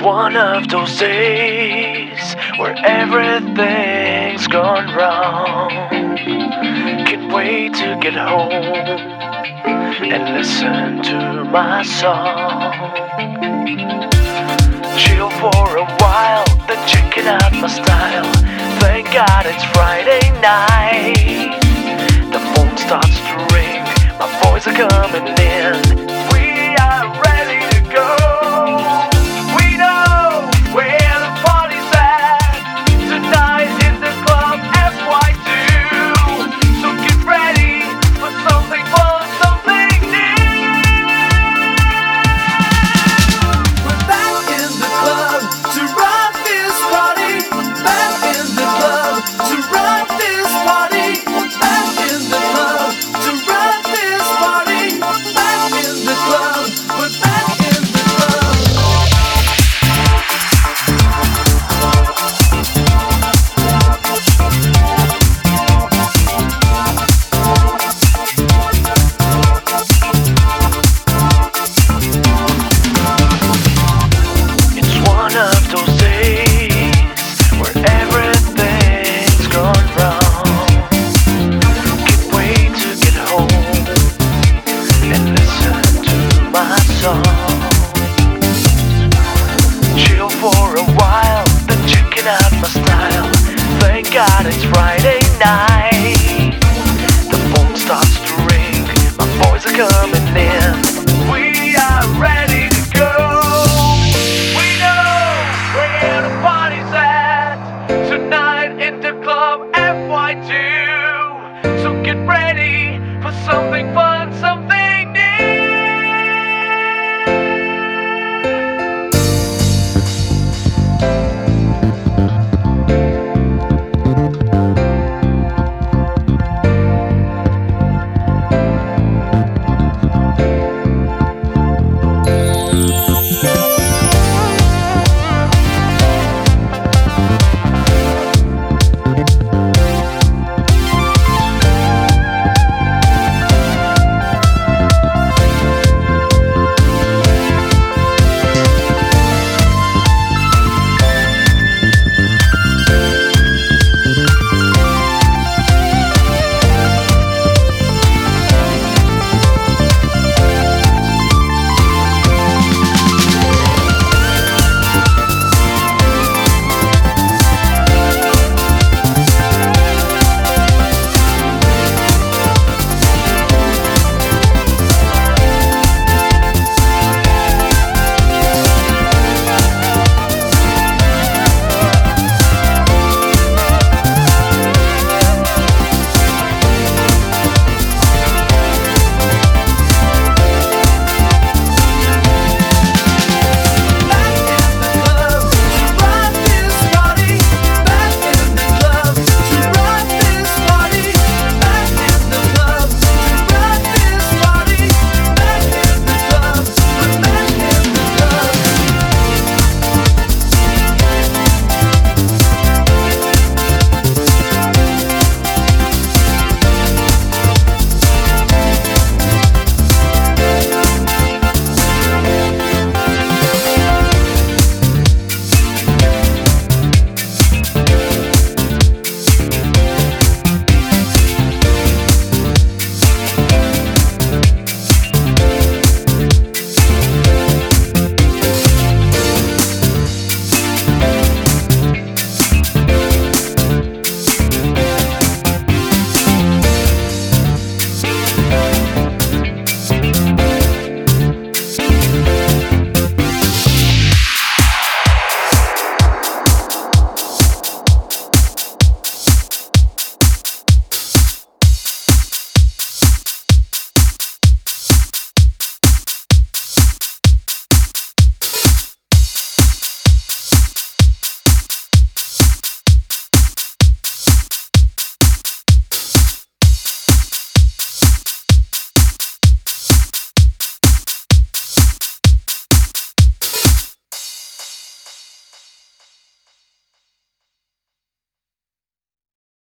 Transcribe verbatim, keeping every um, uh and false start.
one of those days where everything's gone wrong. Can't wait to get home and listen to my song. Chill for a while, then checking out my style. Thank God it's Friday night. The phone starts to ring, my boys are coming in. We are ready to go. We know where the party's at. Tonight in the club F Y two. So get ready for something fun, something new. We're back in the club to rock this party. Back in the club to rock this party. Back in the club to rock this party. Back in the club, we're back in the club. It's one of those days where everything's gone wrong. Can't wait to get home and listen to my song. Chill for a while, then checking out my style. Thank God it's Friday night. The phone starts to ring, my boys are coming in. We are ready to go. We know where the party's at. Tonight in the club F Y two. So get ready for something